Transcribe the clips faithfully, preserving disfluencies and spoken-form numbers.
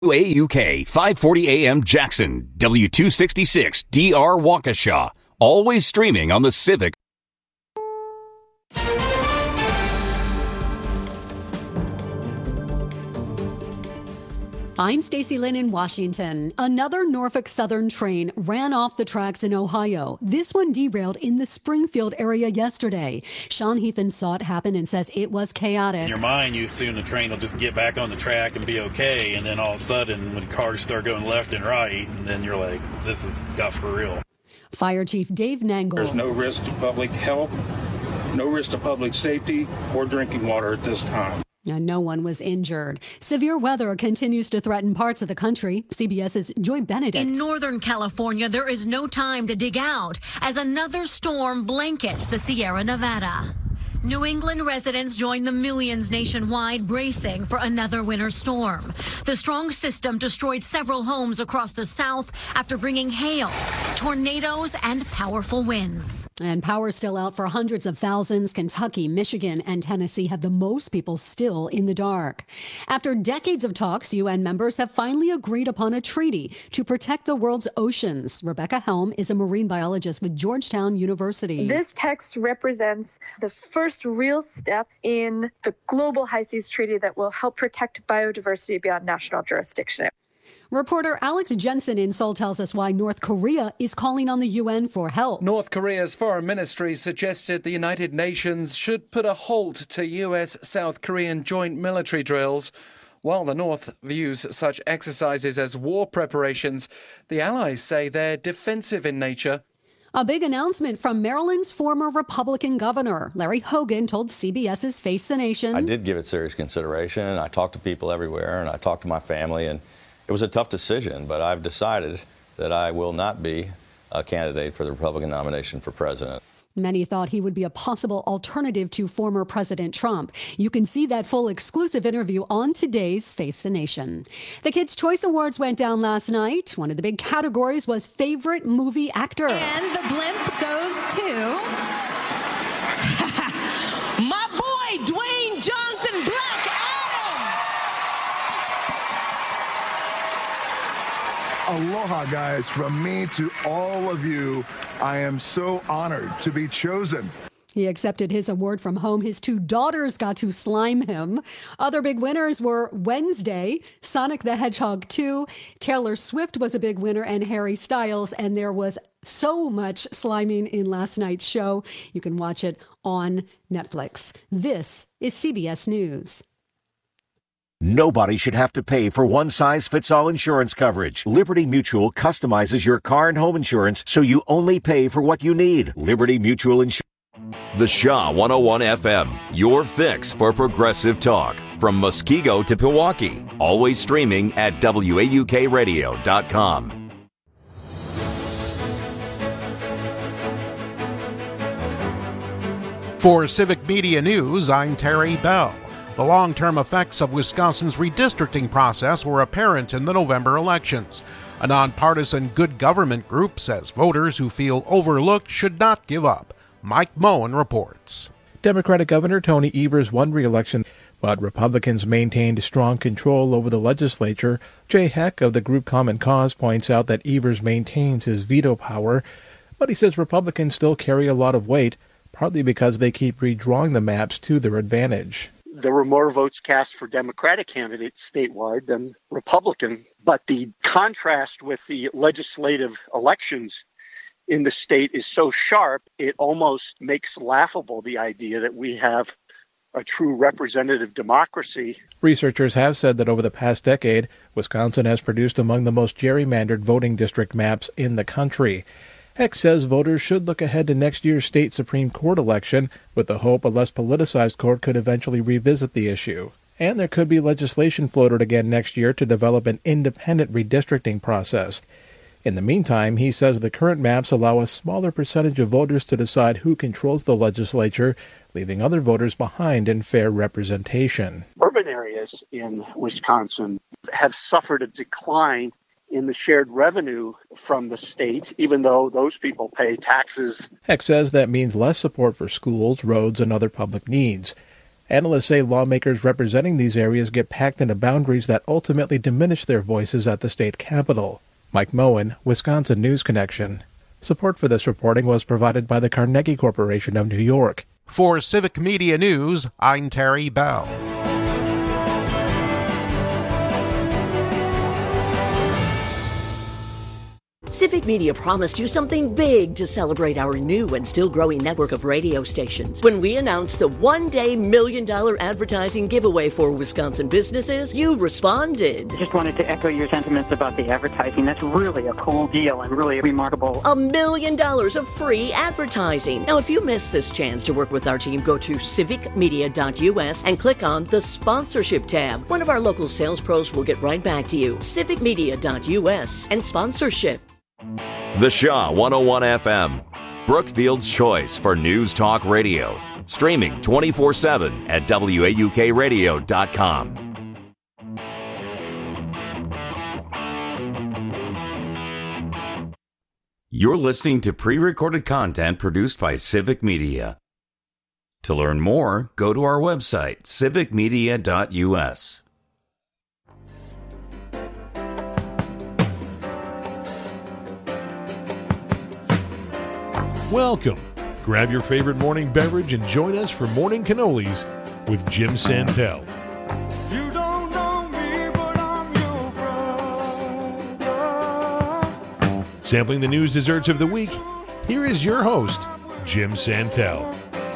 W A U K five forty A M Jackson, W two sixty-six D R Waukesha. Always streaming on the Civic. I'm Stacey Lynn in Washington. Another Norfolk Southern train ran off the tracks in Ohio. This one derailed in the Springfield area yesterday. Sean Heathen saw it happen and says it was chaotic. In your mind, you assume the train will just get back on the track and be okay, and then all of a sudden, when cars start going left and right, and then you're like, this is got for real. Fire Chief Dave Nangle. There's no risk to public health, no risk to public safety or drinking water at this time. And no one was injured. Severe weather continues to threaten parts of the country. CBS's Joy Benedict. In Northern California, there is no time to dig out as another storm blankets the Sierra Nevada. New England residents join the millions nationwide bracing for another winter storm. The strong system destroyed several homes across the South after bringing hail, tornadoes, and powerful winds. And power still out for hundreds of thousands. Kentucky, Michigan, and Tennessee have the most people still in the dark. After decades of talks, U N members have finally agreed upon a treaty to protect the world's oceans. Rebecca Helm is a marine biologist with Georgetown University. This text represents the first real step in the global high seas treaty that will help protect biodiversity beyond national jurisdiction. Reporter Alex Jensen in Seoul tells us why North Korea is calling on the U N for help. North Korea's foreign ministry suggested the United Nations should put a halt to U S-South Korean joint military drills. While the North views such exercises as war preparations, the allies say they're defensive in nature. A big announcement from Maryland's former Republican governor. Larry Hogan told CBS's Face the Nation. I did give it serious consideration. I talked to people everywhere, and I talked to my family, and it was a tough decision, but I've decided that I will not be a candidate for the Republican nomination for president. Many thought he would be a possible alternative to former President Trump. You can see that full exclusive interview on today's Face the Nation. The Kids' Choice Awards went down last night. One of the big categories was Favorite Movie Actor. And the blimp goes to my boy, Dwayne Johnson, Black Adam. Aloha, guys, from me to all of you. I am so honored to be chosen. He accepted his award from home. His two daughters got to slime him. Other big winners were Wednesday, Sonic the Hedgehog two, Taylor Swift was a big winner, and Harry Styles. And there was so much sliming in last night's show. You can watch it on Netflix. This is C B S News. Nobody should have to pay for one-size-fits-all insurance coverage. Liberty Mutual customizes your car and home insurance so you only pay for what you need. Liberty Mutual Insurance. The Shaw one oh one F M, your fix for progressive talk. From Muskego to Pewaukee. Always streaming at W A U K radio dot com. For Civic Media News, I'm Terry Bell. The long-term effects of Wisconsin's redistricting process were apparent in the November elections. A nonpartisan good government group says voters who feel overlooked should not give up. Mike Moen reports. Democratic Governor Tony Evers won re-election, but Republicans maintained strong control over the legislature. Jay Heck of the group Common Cause points out that Evers maintains his veto power, but he says Republicans still carry a lot of weight, partly because they keep redrawing the maps to their advantage. There were more votes cast for Democratic candidates statewide than Republican, but the contrast with the legislative elections in the state is so sharp, it almost makes laughable the idea that we have a true representative democracy. Researchers have said that over the past decade, Wisconsin has produced among the most gerrymandered voting district maps in the country. Heck says voters should look ahead to next year's state Supreme Court election with the hope a less politicized court could eventually revisit the issue. And there could be legislation floated again next year to develop an independent redistricting process. In the meantime, he says the current maps allow a smaller percentage of voters to decide who controls the legislature, leaving other voters behind in fair representation. Urban areas in Wisconsin have suffered a decline in the shared revenue from the state, even though those people pay taxes. Heck says that means less support for schools, roads, and other public needs. Analysts say lawmakers representing these areas get packed into boundaries that ultimately diminish their voices at the state capitol. Mike Moen, Wisconsin News Connection. Support for this reporting was provided by the Carnegie Corporation of New York. For Civic Media News, I'm Terry Bell. Civic Media promised you something big to celebrate our new and still growing network of radio stations. When we announced the one-day million dollar advertising giveaway for Wisconsin businesses, you responded. I just wanted to echo your sentiments about the advertising. That's really a cool deal and really remarkable. A million dollars of free advertising. Now, if you missed this chance to work with our team, go to civic media dot U S and click on the sponsorship tab. One of our local sales pros will get right back to you. civic media dot U S and sponsorship. The Shaw one oh one F M, Brookfield's choice for news talk radio. Streaming twenty-four seven at W A U K radio dot com. You're listening to pre-recorded content produced by Civic Media. To learn more, go to our website, civic media dot U S. Welcome. Grab your favorite morning beverage and join us for Morning Cannolis with Jim Santel. You don't know me, but I'm your brother. Sampling the news desserts of the week, here is your host, Jim Santel.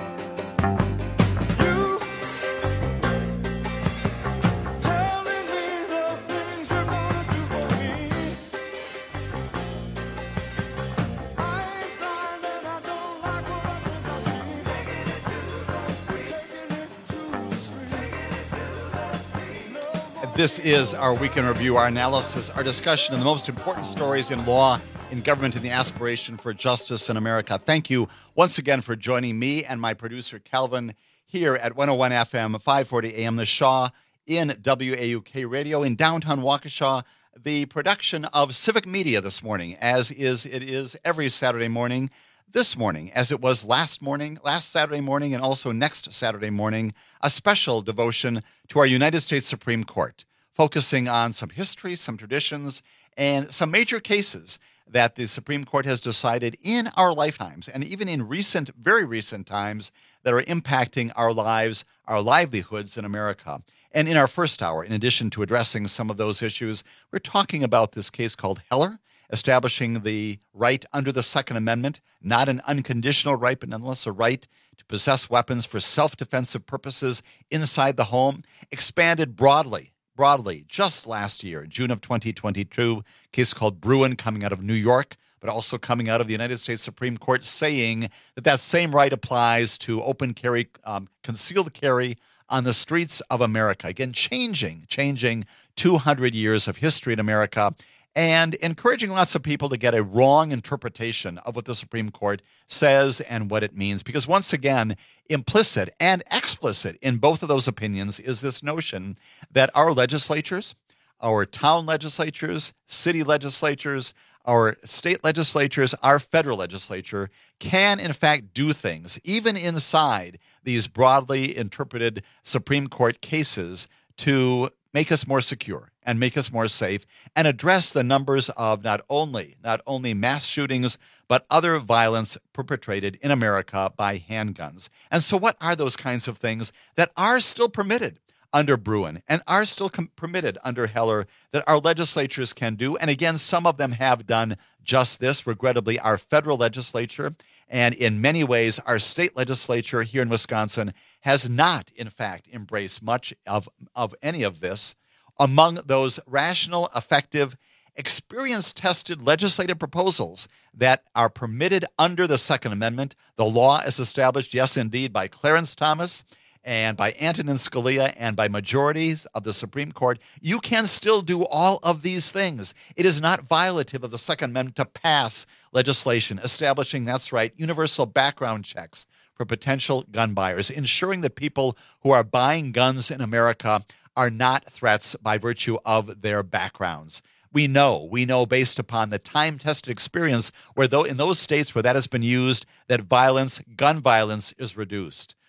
This is our weekend review, our analysis, our discussion of the most important stories in law, in government, and the aspiration for justice in America. Thank you once again for joining me and my producer, Calvin, here at one oh one F M, five forty A M, The Shaw, in W A U K Radio in downtown Waukesha, the production of Civic Media this morning, as is it is every Saturday morning. This morning, as it was last morning, last Saturday morning, and also next Saturday morning, a special devotion to our United States Supreme Court, focusing on some history, some traditions, and some major cases that the Supreme Court has decided in our lifetimes, and even in recent, very recent times, that are impacting our lives, our livelihoods in America. And in our first hour, in addition to addressing some of those issues, we're talking about this case called Heller, establishing the right under the Second Amendment, not an unconditional right, but nonetheless a right to possess weapons for self-defensive purposes inside the home, expanded broadly, broadly just last year, June of twenty twenty-two, a case called Bruen coming out of New York, but also coming out of the United States Supreme Court, saying that that same right applies to open carry, um, concealed carry on the streets of America. Again, changing, changing two hundred years of history in America, and encouraging lots of people to get a wrong interpretation of what the Supreme Court says and what it means. Because once again, implicit and explicit in both of those opinions is this notion that our legislatures, our town legislatures, city legislatures, our state legislatures, our federal legislature can in fact do things, even inside these broadly interpreted Supreme Court cases, to make us more secure and make us more safe, and address the numbers of not only not only mass shootings, but other violence perpetrated in America by handguns. And so what are those kinds of things that are still permitted under Bruen and are still com- permitted under Heller that our legislatures can do? And again, some of them have done just this. Regrettably, our federal legislature and in many ways our state legislature here in Wisconsin has not, in fact, embraced much of, of any of this. Among those rational, effective, experience-tested legislative proposals that are permitted under the Second Amendment, the law is established, yes, indeed, by Clarence Thomas and by Antonin Scalia and by majorities of the Supreme Court. You can still do all of these things. It is not violative of the Second Amendment to pass legislation establishing, that's right, universal background checks for potential gun buyers, ensuring that people who are buying guns in America are not threats by virtue of their backgrounds. We know, we know based upon the time-tested experience where though in those states where that has been used, that violence, gun violence is reduced.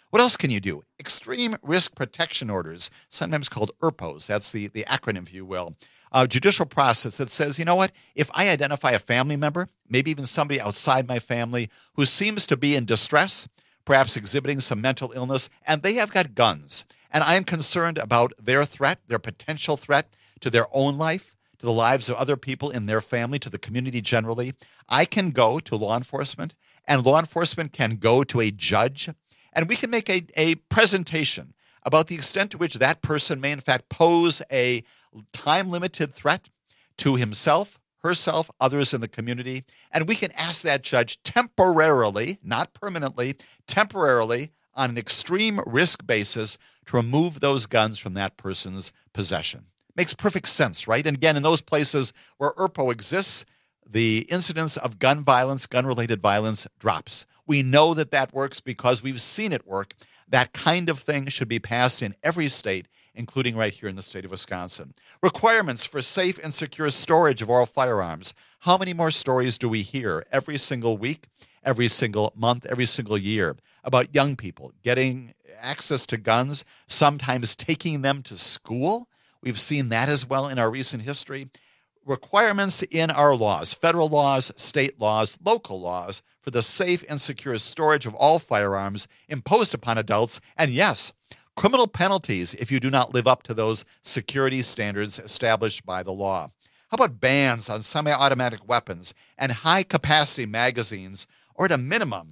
What else can you do? Extreme Risk Protection Orders, sometimes called E R P Os. That's the, the acronym, if you will. A judicial process that says, you know what, if I identify a family member, maybe even somebody outside my family who seems to be in distress, perhaps exhibiting some mental illness, and they have got guns, and I am concerned about their threat, their potential threat to their own life, to the lives of other people in their family, to the community generally, I can go to law enforcement, and law enforcement can go to a judge, and we can make a, a presentation about the extent to which that person may in fact pose a time-limited threat to himself, herself, others in the community, and we can ask that judge temporarily, not permanently, temporarily on an extreme risk basis to remove those guns from that person's possession. Makes perfect sense, right? And again, in those places where E R P O exists, the incidence of gun violence, gun-related violence drops. We know that that works because we've seen it work. That kind of thing should be passed in every state, including right here in the state of Wisconsin. Requirements for safe and secure storage of all firearms. How many more stories do we hear every single week, every single month, every single year about young people getting access to guns, sometimes taking them to school? We've seen that as well in our recent history. Requirements in our laws, federal laws, state laws, local laws, for the safe and secure storage of all firearms imposed upon adults, and yes, criminal penalties if you do not live up to those security standards established by the law. How about bans on semi-automatic weapons and high-capacity magazines, or at a minimum,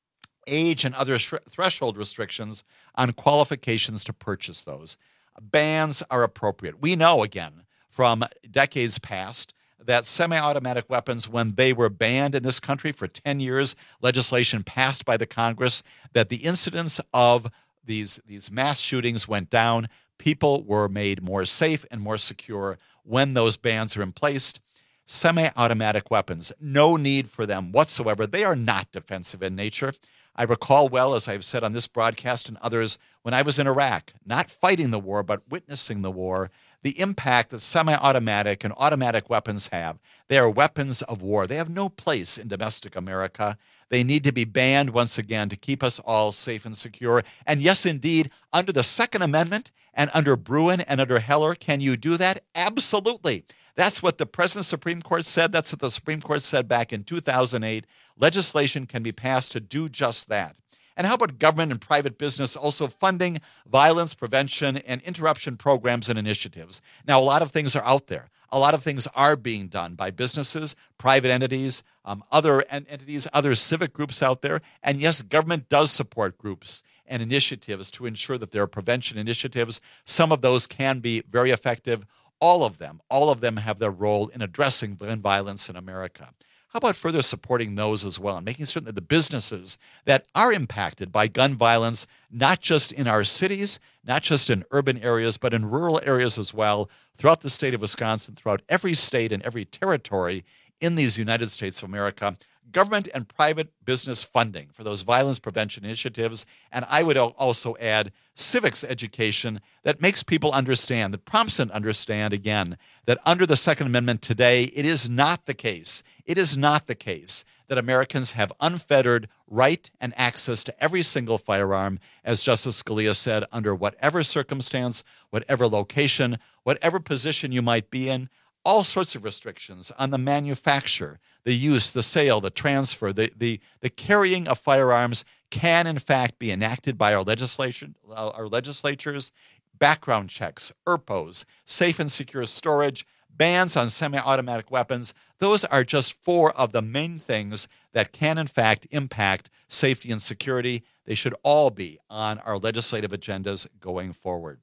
age and other sh- threshold restrictions on qualifications to purchase those? Bans are appropriate. We know, again, from decades past, that semi-automatic weapons, when they were banned in this country for ten years, legislation passed by the Congress, that the incidence of these, these mass shootings went down. People were made more safe and more secure when those bans are in place. Semi-automatic weapons, no need for them whatsoever. They are not defensive in nature. I recall well, as I've said on this broadcast and others, when I was in Iraq, not fighting the war, but witnessing the war, the impact that semi-automatic and automatic weapons have. They are weapons of war. They have no place in domestic America. They need to be banned once again to keep us all safe and secure. And yes, indeed, under the Second Amendment and under Bruen and under Heller, can you do that? Absolutely. That's what the present Supreme Court said. That's what the Supreme Court said back in two thousand eight. Legislation can be passed to do just that. And how about government and private business also funding violence prevention and interruption programs and initiatives? Now, a lot of things are out there. A lot of things are being done by businesses, private entities, um, other entities, other civic groups out there. And yes, government does support groups and initiatives to ensure that there are prevention initiatives. Some of those can be very effective. All of them, all of them have their role in addressing gun violence in America. How about further supporting those as well and making certain that the businesses that are impacted by gun violence, not just in our cities, not just in urban areas, but in rural areas as well, throughout the state of Wisconsin, throughout every state and every territory in these United States of America, government and private business funding for those violence prevention initiatives. And I would also add civics education that makes people understand, that prompts them to understand, again, that under the Second Amendment today, it is not the case. It is not the case that Americans have unfettered right and access to every single firearm, as Justice Scalia said, under whatever circumstance, whatever location, whatever position you might be in. All sorts of restrictions on the manufacture, the use, the sale, the transfer, the, the, the carrying of firearms can, in fact, be enacted by our legislation, our legislatures. Background checks, E R P Os, safe and secure storage, bans on semi-automatic weapons. Those are just four of the main things that can, in fact, impact safety and security. They should all be on our legislative agendas going forward.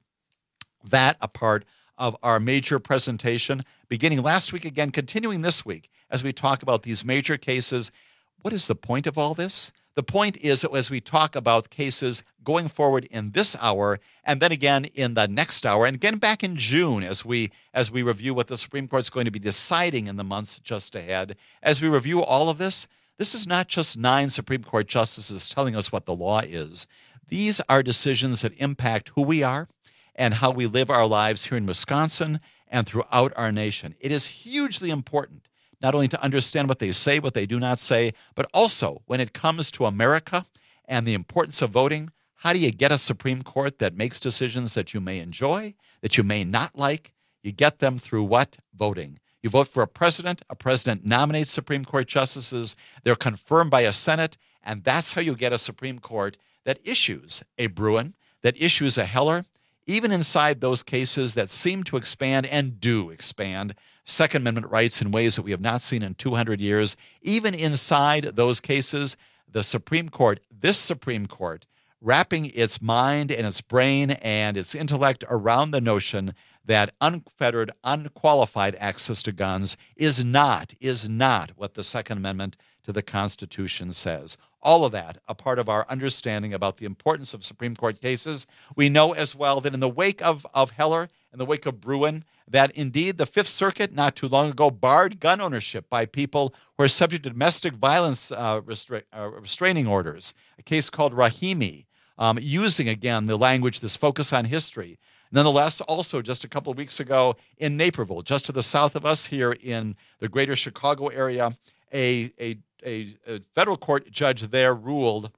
That a part of our major presentation, beginning last week, again, continuing this week, as we talk about these major cases. What is the point of all this? The point is that as we talk about cases going forward in this hour, and then again in the next hour, and again back in June as we as we review what the Supreme Court is going to be deciding in the months just ahead, as we review all of this, this is not just nine Supreme Court justices telling us what the law is. These are decisions that impact who we are and how we live our lives here in Wisconsin and throughout our nation. It is hugely important not only to understand what they say, what they do not say, but also when it comes to America and the importance of voting, How do you get a Supreme Court that makes decisions that you may enjoy, that you may not like? You get them through what? Voting. You vote for a president. A president nominates Supreme Court justices. They're confirmed by a Senate. And that's how you get a Supreme Court that issues a Bruen, that issues a Heller, even inside those cases that seem to expand and do expand Second Amendment rights in ways that we have not seen in two hundred years. Even inside those cases, the Supreme Court, this Supreme Court, wrapping its mind and its brain and its intellect around the notion that unfettered, unqualified access to guns is not, is not what the Second Amendment to the Constitution says. All of that, a part of our understanding about the importance of Supreme Court cases. We know as well that in the wake of, of Heller, in the wake of Bruen, that indeed the Fifth Circuit not too long ago barred gun ownership by people who are subject to domestic violence uh, restra- uh, restraining orders, a case called Rahimi, um, using, again, the language, this focus on history. Nonetheless, also just a couple of weeks ago in Naperville, just to the south of us here in the greater Chicago area, a, a, a, a federal court judge there ruled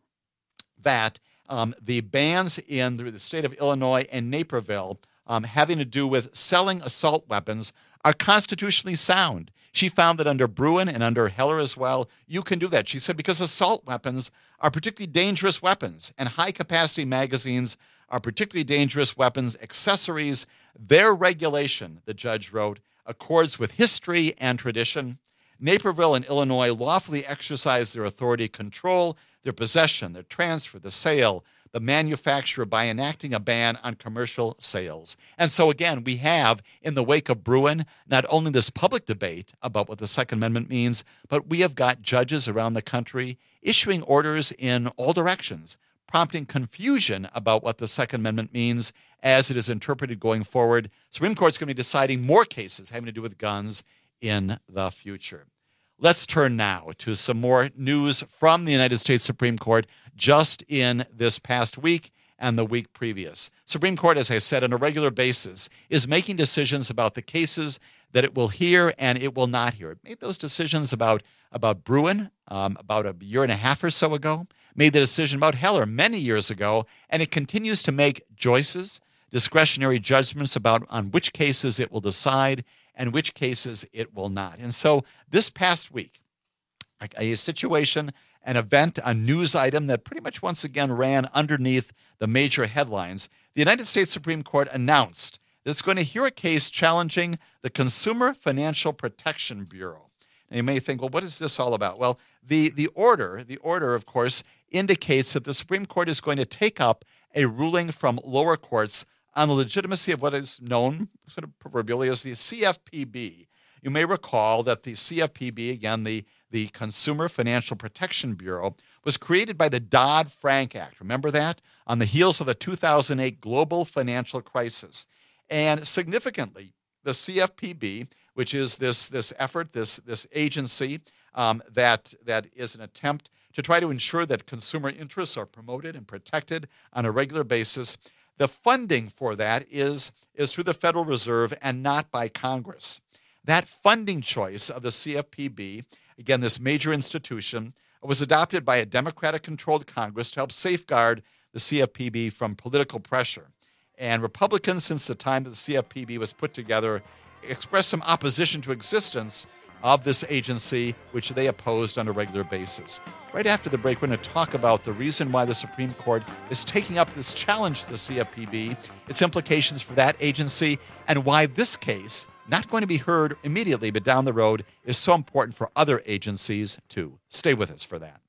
that um, the bans in the, the state of Illinois and Naperville um, having to do with selling assault weapons are constitutionally sound. She found that under Bruen and under Heller as well, you can do that. She said because assault weapons are particularly dangerous weapons and high-capacity magazines are particularly dangerous weapons accessories. Their regulation, the judge wrote, accords with history and tradition. Naperville and Illinois lawfully exercise their authority to control their possession, their transfer, the sale, the manufacture by enacting a ban on commercial sales. And so again, we have, in the wake of Bruen, not only this public debate about what the Second Amendment means, but we have got judges around the country issuing orders in all directions, prompting confusion about what the Second Amendment means as it is interpreted going forward. Supreme Court's going to be deciding more cases having to do with guns in the future. Let's turn now to some more news from the United States Supreme Court just in this past week and the week previous. Supreme Court, as I said, on a regular basis is making decisions about the cases that it will hear and it will not hear. It made those decisions about, about Bruen um, about a year and a half or so ago, made the decision about Heller many years ago, and it continues to make choices, discretionary judgments about on which cases it will decide and which cases it will not. And so this past week, a, a situation, an event, a news item that pretty much once again ran underneath the major headlines, the United States Supreme Court announced that it's going to hear a case challenging the Consumer Financial Protection Bureau. And you may think, well, what is this all about? Well, the, the order, the order, of course, indicates that the Supreme Court is going to take up a ruling from lower courts on the legitimacy of what is known sort of proverbially as the C F P B. You may recall that the C F P B, again, the, the Consumer Financial Protection Bureau, was created by the Dodd-Frank Act. Remember that? On the heels of the two thousand eight global financial crisis. And significantly, the C F P B, which is this, this effort, this, this agency um, that, that is an attempt to try to ensure that consumer interests are promoted and protected on a regular basis, the funding for that is, is through the Federal Reserve and not by Congress. That funding choice of the C F P B, again, this major institution, was adopted by a Democratic-controlled Congress to help safeguard the C F P B from political pressure. And Republicans, since the time that the C F P B was put together, expressed some opposition to existence of this agency, which they opposed on a regular basis. Right after the break, we're going to talk about the reason why the Supreme Court is taking up this challenge to the C F P B, its implications for that agency, and why this case, not going to be heard immediately, but down the road, is so important for other agencies too. Stay with us for that.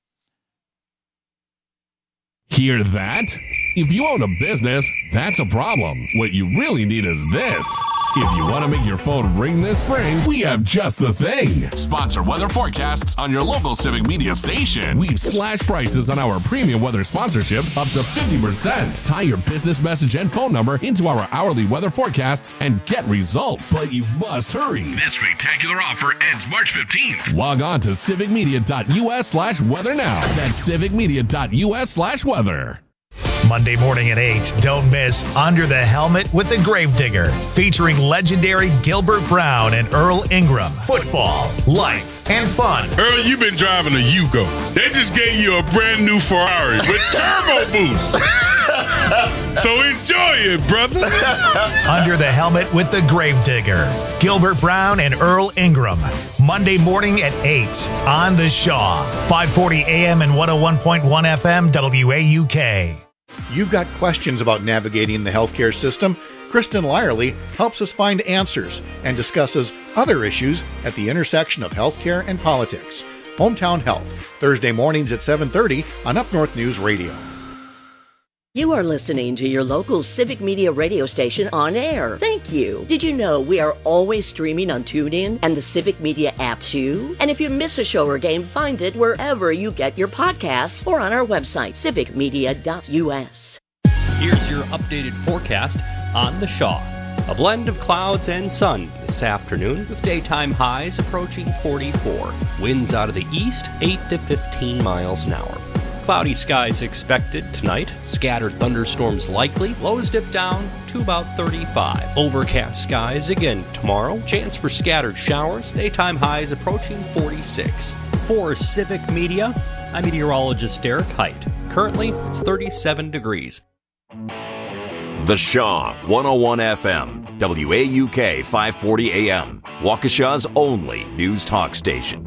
Hear that? If you own a business, that's a problem. What you really need is this. If you want to make your phone ring this spring, we have just the thing. Sponsor weather forecasts on your local Civic Media station. We've slashed prices on our premium weather sponsorships up to fifty percent. Tie your business message and phone number into our hourly weather forecasts and get results. But you must hurry. This spectacular offer ends March fifteenth. Log on to civicmedia.us slash weather now. That's civicmedia.us slash weather. Monday morning at eight, don't miss Under the Helmet with the Gravedigger, featuring legendary Gilbert Brown and Earl Ingram. Football, life, and fun. Earl, you've been driving a Yugo. They just gave you a brand new Ferrari with turbo boost. So enjoy it, brother. Under the Helmet with the Gravedigger, Gilbert Brown and Earl Ingram. Monday morning at eight on The Shaw. five forty A M and one oh one point one F M W A U K. You've got questions about navigating the healthcare system? Kristen Lyerly helps us find answers and discusses other issues at the intersection of healthcare and politics. Hometown Health, Thursday mornings at seven thirty on Up North News Radio. You are listening to your local Civic Media radio station on air. Thank you. Did you know we are always streaming on TuneIn and the Civic Media app too? And if you miss a show or game, find it wherever you get your podcasts or on our website, civic media dot U S. Here's your updated forecast on The Shaw. A blend of clouds and sun this afternoon with daytime highs approaching forty-four. Winds out of the east, eight to fifteen miles an hour. Cloudy skies expected tonight. Scattered thunderstorms likely. Lows dip down to about thirty-five. Overcast skies again tomorrow. Chance for scattered showers. Daytime highs approaching forty-six. For Civic Media, I'm meteorologist Derek Height. Currently, it's thirty-seven degrees. The Shaw, one oh one F M, W A U K five forty A M, Waukesha's only news talk station.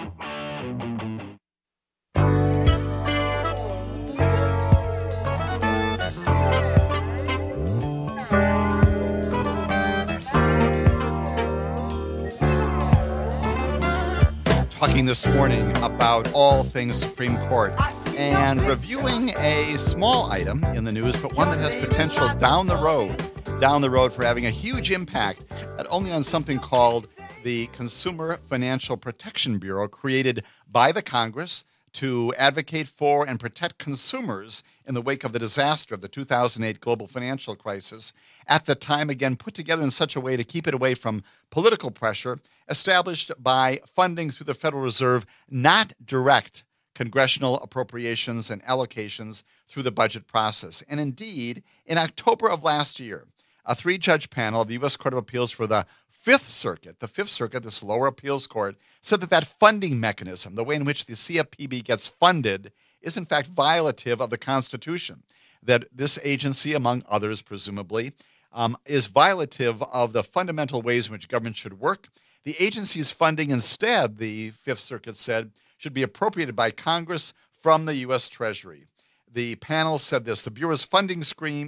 Talking this morning about all things Supreme Court and reviewing a small item in the news, but one that has potential down the road, down the road for having a huge impact, not only on something called the Consumer Financial Protection Bureau, created by the Congress to advocate for and protect consumers in the wake of the disaster of the two thousand eight global financial crisis, at the time, again, put together in such a way to keep it away from political pressure, established by funding through the Federal Reserve, not direct congressional appropriations and allocations through the budget process. And indeed, in October of last year, a three-judge panel of the U S Court of Appeals for the Fifth Circuit, the Fifth Circuit, this lower appeals court, said that that funding mechanism, the way in which the C F P B gets funded, is in fact violative of the Constitution. That this agency, among others presumably, um, is violative of the fundamental ways in which government should work. The agency's funding instead, the Fifth Circuit said, should be appropriated by Congress from the U S Treasury. The panel said this: the Bureau's funding scheme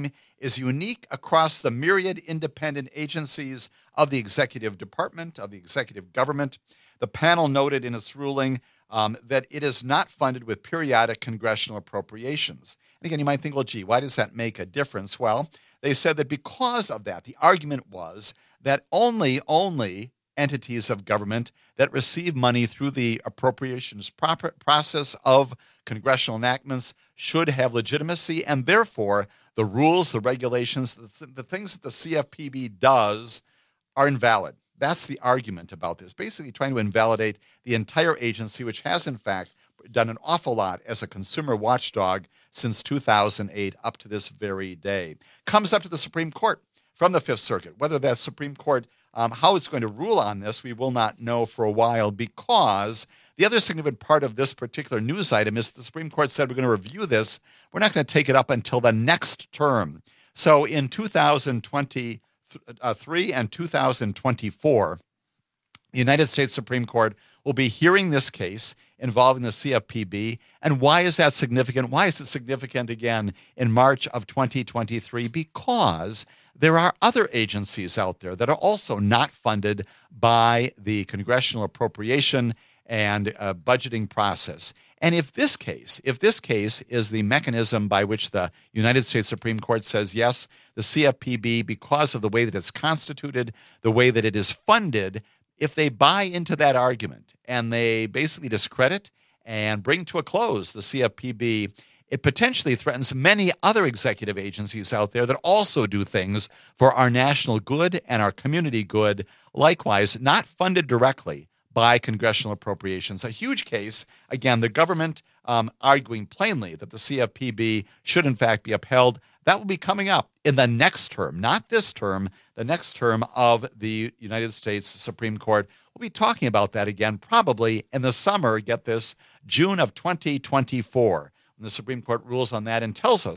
is unique across the myriad independent agencies of the executive department, of the executive government. The panel noted in its ruling um, that it is not funded with periodic congressional appropriations. And again, you might think, well, gee, why does that make a difference? Well, they said that because of that, the argument was that only, only entities of government that receive money through the appropriations proper process of congressional enactments should have legitimacy, and therefore the rules, the regulations, the, th- the things that the C F P B does are invalid. That's the argument about this, basically trying to invalidate the entire agency, which has in fact done an awful lot as a consumer watchdog since two thousand eight up to this very day. Comes up to the Supreme Court from the Fifth Circuit. Whether that Supreme Court, um, how it's going to rule on this, we will not know for a while, because the other significant part of this particular news item is the Supreme Court said we're going to review this. We're not going to take it up until the next term. So in two thousand twenty-three and two thousand twenty-four, the United States Supreme Court will be hearing this case involving the C F P B. And why is that significant? Why is it significant again in March of twenty twenty-three? Because there are other agencies out there that are also not funded by the congressional appropriation and uh, budgeting process. And if this case, if this case is the mechanism by which the United States Supreme Court says, yes, the C F P B, because of the way that it's constituted, the way that it is funded, if they buy into that argument and they basically discredit and bring to a close the C F P B, it potentially threatens many other executive agencies out there that also do things for our national good and our community good, likewise not funded directly by congressional appropriations. A huge case, again, the government um, arguing plainly that the C F P B should in fact be upheld. That will be coming up in the next term, not this term, the next term of the United States Supreme Court. We'll be talking about that again probably in the summer, get this, June of twenty twenty-four, when the Supreme Court rules on that and tells us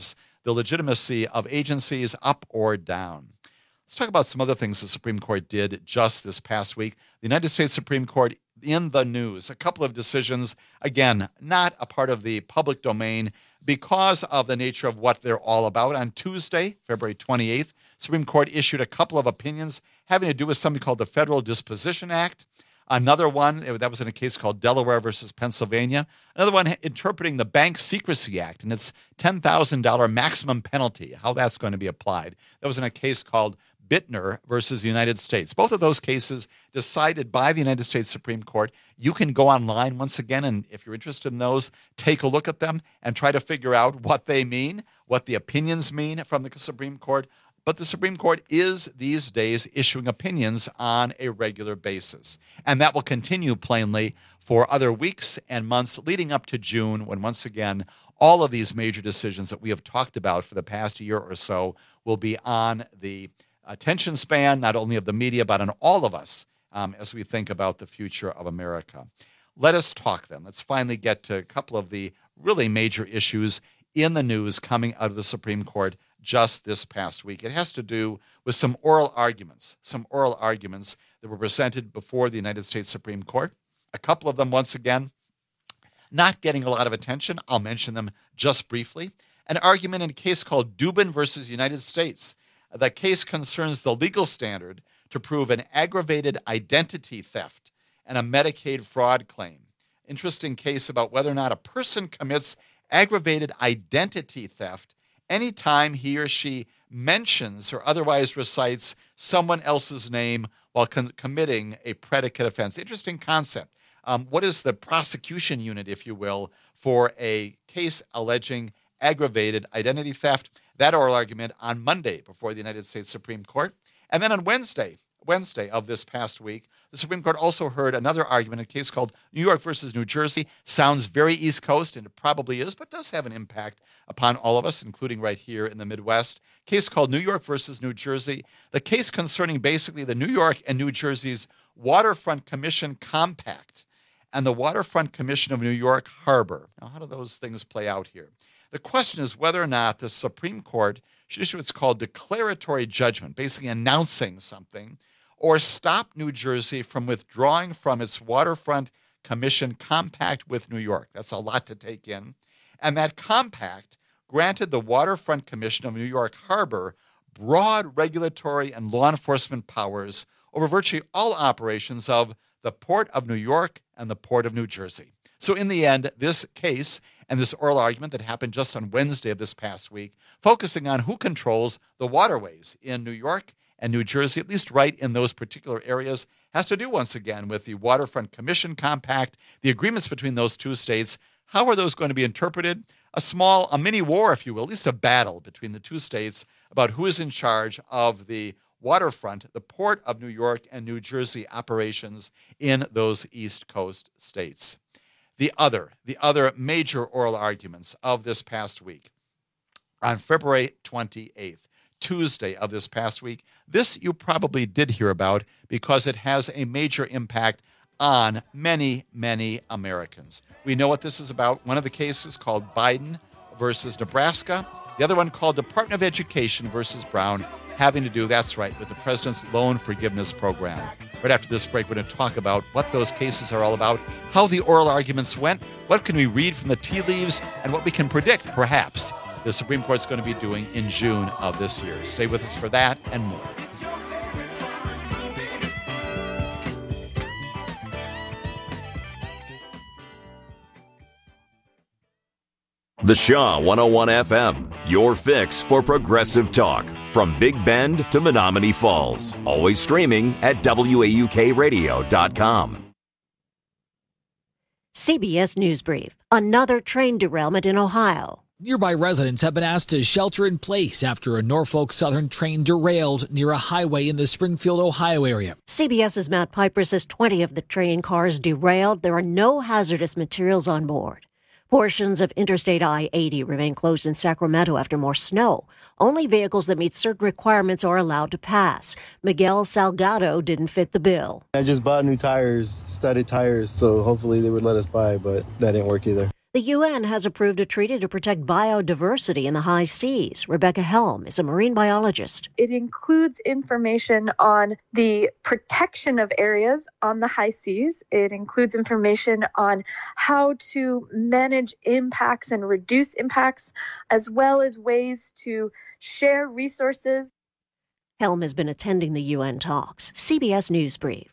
the legitimacy of agencies up or down. Let's talk about some other things the Supreme Court did just this past week. The United States Supreme Court in the news. A couple of decisions, again, not a part of the public domain because of the nature of what they're all about. On Tuesday, February twenty-eighth, Supreme Court issued a couple of opinions having to do with something called the Federal Disposition Act. Another one, that was in a case called Delaware versus Pennsylvania. Another one interpreting the Bank Secrecy Act and its ten thousand dollars maximum penalty, how that's going to be applied. That was in a case called Bittner versus the United States. Both of those cases decided by the United States Supreme Court. You can go online once again, and if you're interested in those, take a look at them and try to figure out what they mean, what the opinions mean from the Supreme Court. But the Supreme Court is these days issuing opinions on a regular basis. And that will continue plainly for other weeks and months leading up to June, when once again, all of these major decisions that we have talked about for the past year or so will be on the attention span, not only of the media, but on all of us um, as we think about the future of America. Let us talk then. Let's finally get to a couple of the really major issues in the news coming out of the Supreme Court just this past week. It has to do with some oral arguments, some oral arguments that were presented before the United States Supreme Court. A couple of them, once again, not getting a lot of attention. I'll mention them just briefly. An argument in a case called Dubin versus United States. The case concerns the legal standard to prove an aggravated identity theft and a Medicaid fraud claim. Interesting case about whether or not a person commits aggravated identity theft anytime he or she mentions or otherwise recites someone else's name while con- committing a predicate offense. Interesting concept. Um, what is the prosecution unit, if you will, for a case alleging aggravated identity theft? That oral argument on Monday before the United States Supreme Court. And then on Wednesday, Wednesday of this past week, the Supreme Court also heard another argument, a case called New York versus New Jersey. Sounds very East Coast, and it probably is, but does have an impact upon all of us, including right here in the Midwest. Case called New York versus New Jersey. The case concerning basically the New York and New Jersey's Waterfront Commission Compact and the Waterfront Commission of New York Harbor. Now, how do those things play out here? The question is whether or not the Supreme Court should issue what's called declaratory judgment, basically announcing something, or stop New Jersey from withdrawing from its Waterfront Commission compact with New York. That's a lot to take in. And that compact granted the Waterfront Commission of New York Harbor broad regulatory and law enforcement powers over virtually all operations of the Port of New York and the Port of New Jersey. So in the end, this case and this oral argument that happened just on Wednesday of this past week, focusing on who controls the waterways in New York and New Jersey, at least right in those particular areas, has to do once again with the Waterfront Commission Compact, the agreements between those two states. How are those going to be interpreted? A small, a mini war, if you will, at least a battle between the two states about who is in charge of the waterfront, the Port of New York and New Jersey operations in those East Coast states. The other, the other major oral arguments of this past week, on February twenty-eighth, Tuesday of this past week, this you probably did hear about because it has a major impact on many, many Americans. We know what this is about. One of the cases called Biden versus Nebraska. The other one called Department of Education versus Brown, having to do, that's right, with the president's loan forgiveness program. Right after this break, we're going to talk about what those cases are all about, how the oral arguments went, what can we read from the tea leaves, and what we can predict, perhaps, the Supreme Court's going to be doing in June of this year. Stay with us for that and more. The Shaw one oh one F M, your fix for progressive talk. From Big Bend to Menominee Falls. Always streaming at W A U K radio dot com. C B S News Brief. Another train derailment in Ohio. Nearby residents have been asked to shelter in place after a Norfolk Southern train derailed near a highway in the Springfield, Ohio area. CBS's Matt Piper says twenty of the train cars derailed. There are no hazardous materials on board. Portions of Interstate I eighty remain closed in Sacramento after more snow. Only vehicles that meet certain requirements are allowed to pass. Miguel Salgado didn't fit the bill. I just bought new tires, studded tires, so hopefully they would let us by, but that didn't work either. The U N has approved a treaty to protect biodiversity in the high seas. Rebecca Helm is a marine biologist. It includes information on the protection of areas on the high seas. It includes information on how to manage impacts and reduce impacts, as well as ways to share resources. Helm has been attending the U N talks. C B S News Brief.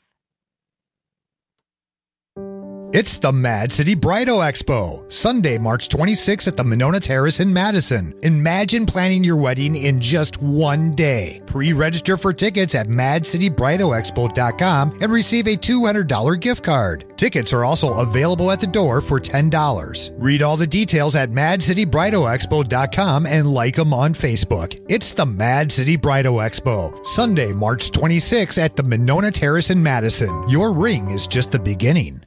It's the Mad City Bridal Expo, Sunday, March twenty-sixth at the Monona Terrace in Madison. Imagine planning your wedding in just one day. Pre-register for tickets at mad city bridal expo dot com and receive a two hundred dollars gift card. Tickets are also available at the door for ten dollars. Read all the details at mad city bridal expo dot com and like them on Facebook. It's the Mad City Bridal Expo, Sunday, March twenty-sixth at the Monona Terrace in Madison. Your ring is just the beginning.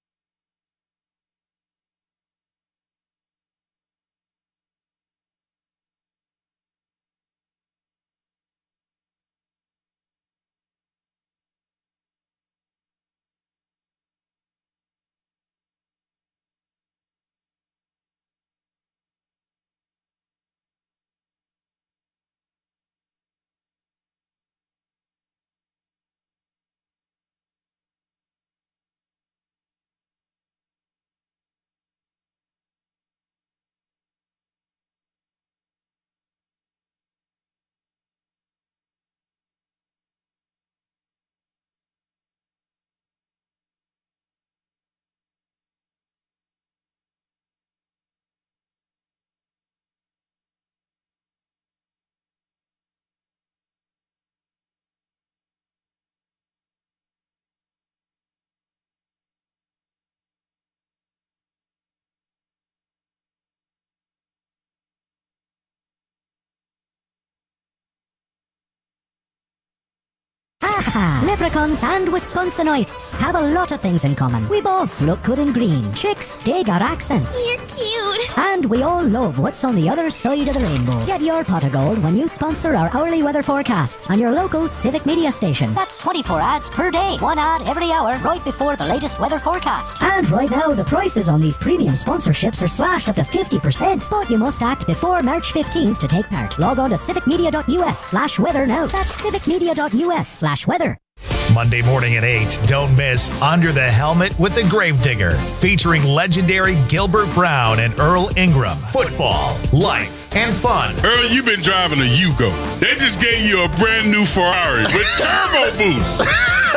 Aha! Leprechauns and Wisconsinites have a lot of things in common. We both look good in green. Chicks dig our accents. You're cute. And we all love what's on the other side of the rainbow. Get your pot of gold when you sponsor our hourly weather forecasts on your local Civic Media station. That's twenty-four ads per day. One ad every hour right before the latest weather forecast. And right now, the prices on these premium sponsorships are slashed up to fifty percent. But you must act before March fifteenth to take part. Log on to civic media dot u s slash weather now. That's civic media dot u s slash weather. Monday morning at eight, don't miss Under the Helmet with the Gravedigger, featuring legendary Gilbert Brown and Earl Ingram. Football, life, and fun. Earl, you've been driving a Yugo. They just gave you a brand new Ferrari with turbo boost.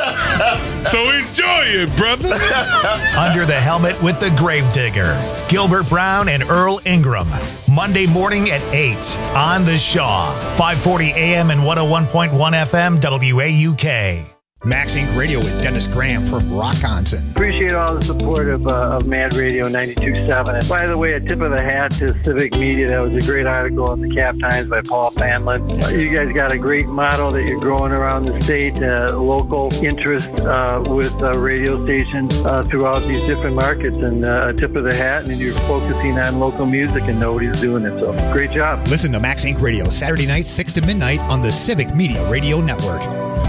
So enjoy it, brother. Under the Helmet with the Gravedigger, Gilbert Brown and Earl Ingram. Monday morning at eight on The Shaw, five forty A M and one oh one point one F M W A U K. Max Inc Radio with Dennis Graham from Rockonson. Appreciate all the support of, uh, of Mad Radio ninety-two point seven. And by the way, a tip of the hat to Civic Media. That was a great article in the Cap Times by Paul Fanlin. Uh, you guys got a great model that you're growing around the state, uh, local interest uh, with uh, radio stations uh, throughout these different markets. And uh, a tip of the hat, and you're focusing on local music, and nobody's doing it. So great job. Listen to Max Inc Radio Saturday night, six to midnight on the Civic Media Radio Network.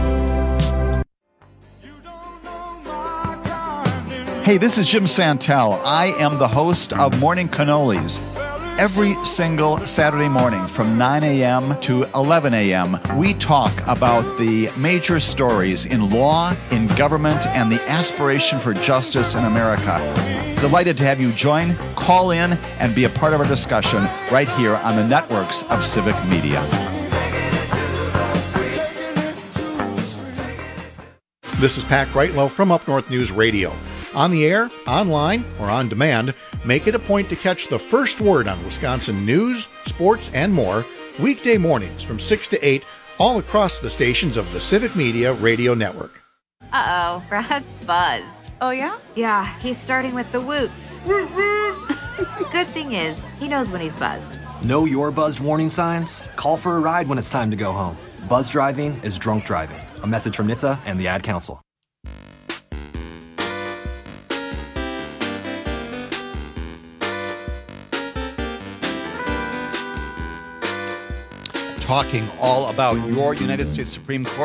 Hey, this is Jim Santel. I am the host of Morning Cannolis. Every single Saturday morning from nine A M to eleven A M, we talk about the major stories in law, in government, and the aspiration for justice in America. Delighted to have you join, call in, and be a part of our discussion right here on the networks of Civic Media. This is Pat Greitlow from Up North News Radio. On the air, online, or on demand, make it a point to catch the first word on Wisconsin news, sports, and more weekday mornings from six to eight all across the stations of the Civic Media Radio Network. Uh-oh, Brad's buzzed. Oh, yeah? Yeah, he's starting with the woots. Good thing is, he knows when he's buzzed. Know your buzzed warning signs? Call for a ride when it's time to go home. Buzz driving is drunk driving. A message from N H T S A and the Ad Council. Talking all about your United States Supreme Court.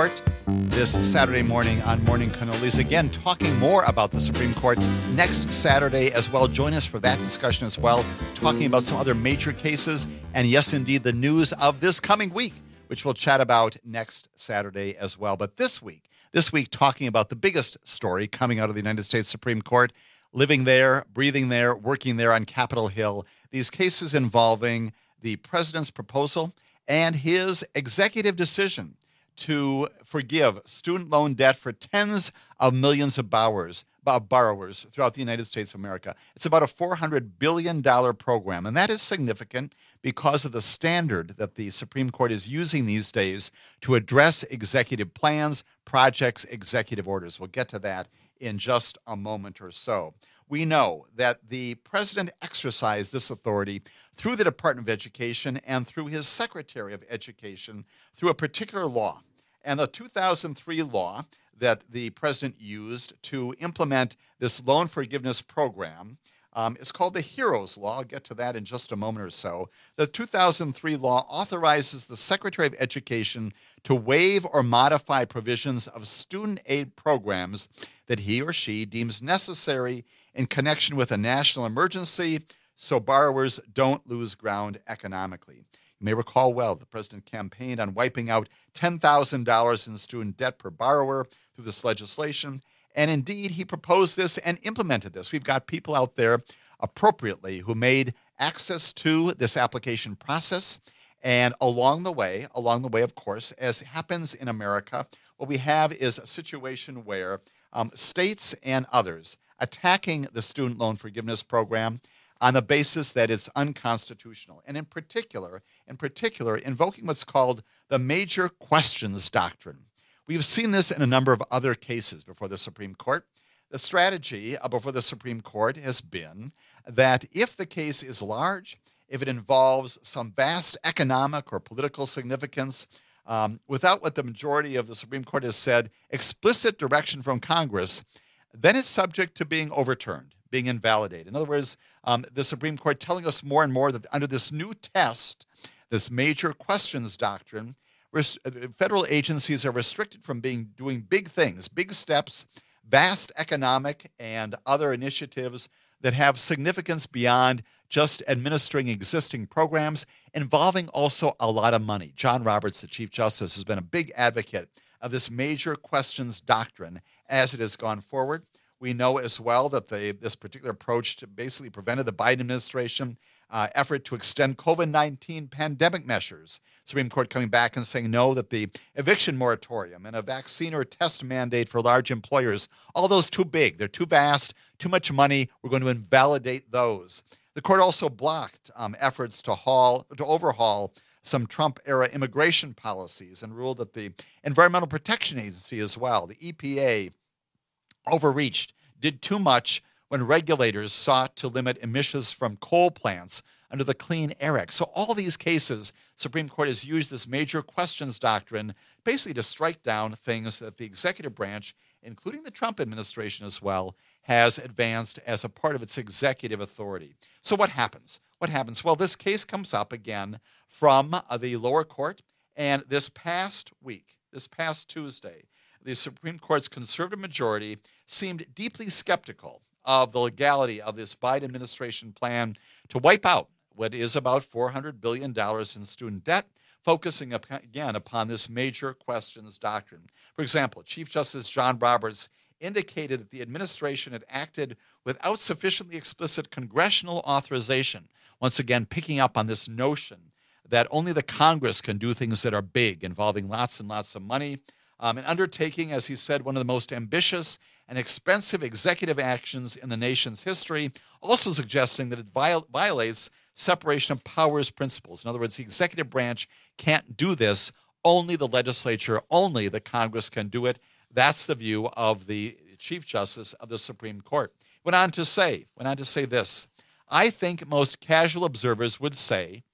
this Saturday morning on Morning Cannolis. Again, talking more about the Supreme Court next Saturday as well. Join us for that discussion as well, talking about some other major cases and, yes, indeed, the news of this coming week, which we'll chat about next Saturday as well. But this week, this week talking about the biggest story coming out of the United States Supreme Court, living there, breathing there, working there on Capitol Hill, these cases involving the president's proposal and his executive decision to forgive student loan debt for tens of millions of borrowers, borrowers throughout the United States of America. It's about a four hundred billion dollars program, and that is significant because of the standard that the Supreme Court is using these days to address executive plans, projects, executive orders. We'll get to that in just a moment or so. We know that the president exercised this authority through the Department of Education and through his Secretary of Education through a particular law. And the two thousand three law that the president used to implement this loan forgiveness program um, is called the HEROES Law. I'll get to that in just a moment or so. The two thousand three law authorizes the Secretary of Education to waive or modify provisions of student aid programs that he or she deems necessary in connection with a national emergency so borrowers don't lose ground economically. You may recall well, the president campaigned on wiping out ten thousand dollars in student debt per borrower through this legislation, and indeed he proposed this and implemented this. We've got people out there appropriately who made access to this application process, and along the way, along the way, of course, as happens in America, what we have is a situation where um, states and others attacking the student loan forgiveness program on the basis that it's unconstitutional, and in particular, in particular, invoking what's called the major questions doctrine. We've seen this in a number of other cases before the Supreme Court. The strategy before the Supreme Court has been that if the case is large, if it involves some vast economic or political significance, um, without what the majority of the Supreme Court has said, explicit direction from Congress, then it's subject to being overturned, being invalidated. In other words, um, the Supreme Court telling us more and more that under this new test, this major questions doctrine, res- federal agencies are restricted from being doing big things, big steps, vast economic and other initiatives that have significance beyond just administering existing programs, involving also a lot of money. John Roberts, the Chief Justice, has been a big advocate of this major questions doctrine as it has gone forward. We know as well that the, this particular approach to basically prevented the Biden administration uh, effort to extend COVID nineteen pandemic measures. Supreme Court coming back and saying no, that the eviction moratorium and a vaccine or test mandate for large employers, all those too big, they're too vast, too much money, we're going to invalidate those. The court also blocked um, efforts to haul, to overhaul some Trump-era immigration policies and ruled that the Environmental Protection Agency as well, the E P A, overreached, did too much when regulators sought to limit emissions from coal plants under the Clean Air Act. So all these cases, Supreme Court has used this major questions doctrine basically to strike down things that the executive branch, including the Trump administration as well, has advanced as a part of its executive authority. So what happens? What happens? Well, this case comes up again from uh, the lower court, and this past week, this past Tuesday, the Supreme Court's conservative majority seemed deeply skeptical of the legality of this Biden administration plan to wipe out what is about four hundred billion dollars in student debt, focusing up, again upon this major questions doctrine. For example, Chief Justice John Roberts indicated that the administration had acted without sufficiently explicit congressional authorization, once again picking up on this notion that only the Congress can do things that are big, involving lots and lots of money, um, and undertaking, as he said, one of the most ambitious and expensive executive actions in the nation's history, also suggesting that it viol- violates separation of powers principles. In other words, the executive branch can't do this. Only the legislature, only the Congress can do it. That's the view of the Chief Justice of the Supreme Court. Went on to say, went on to say this: I think most casual observers would say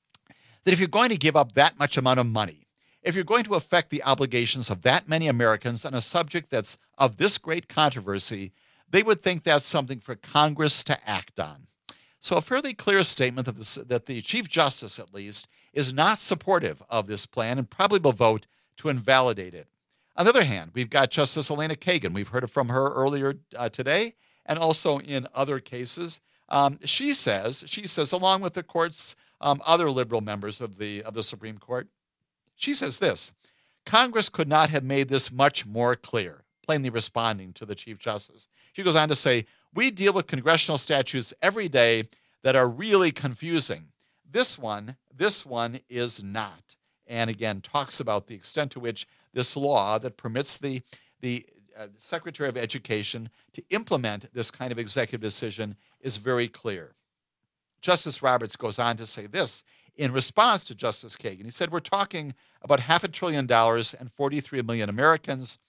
that if you're going to give up that much amount of money, if you're going to affect the obligations of that many Americans on a subject that's of this great controversy, they would think that's something for Congress to act on. So a fairly clear statement that the, that the Chief Justice, at least, is not supportive of this plan and probably will vote to invalidate it. On the other hand, we've got Justice Elena Kagan. We've heard from her earlier uh, today and also in other cases. Um, she says, she says, along with the court's um, other liberal members of the of the Supreme Court, she says this: Congress could not have made this much more clear, plainly responding to the Chief Justice. She goes on to say, we deal with congressional statutes every day that are really confusing. This one, this one is not. And again, talks about the extent to which this law that permits the, the uh, Secretary of Education to implement this kind of executive decision is very clear. Justice Roberts goes on to say this in response to Justice Kagan. He said, we're talking about half a trillion dollars and forty-three million Americans.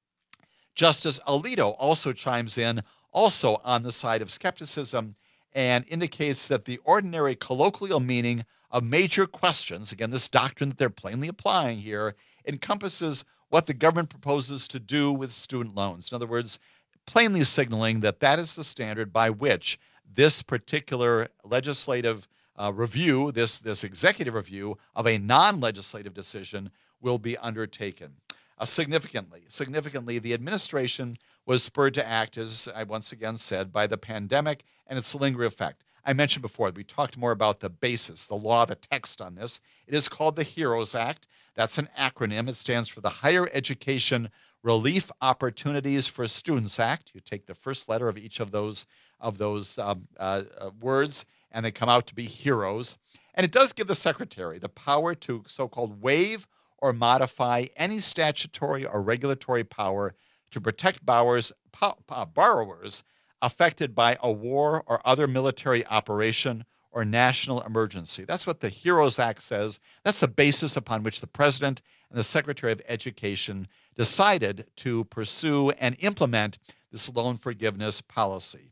Justice Alito also chimes in, also on the side of skepticism, and indicates that the ordinary colloquial meaning of major questions, again, this doctrine that they're plainly applying here, encompasses what the government proposes to do with student loans. In other words, plainly signaling that that is the standard by which this particular legislative uh, review, this, this executive review of a non-legislative decision will be undertaken. Uh, significantly, significantly, the administration was spurred to act, as I once again said, by the pandemic and its lingering effect. I mentioned before, we talked more about the basis, the law, the text on this. It is called the HEROES Act. That's an acronym. It stands for the Higher Education Relief Opportunities for Students Act. You take the first letter of each of those of those um, uh, uh, words, and they come out to be HEROES. And it does give the Secretary the power to so-called waive or modify any statutory or regulatory power to protect borrowers, uh, borrowers affected by a war or other military operation or national emergency. That's what the HEROES Act says. That's the basis upon which the President and the Secretary of Education decided to pursue and implement this loan forgiveness policy.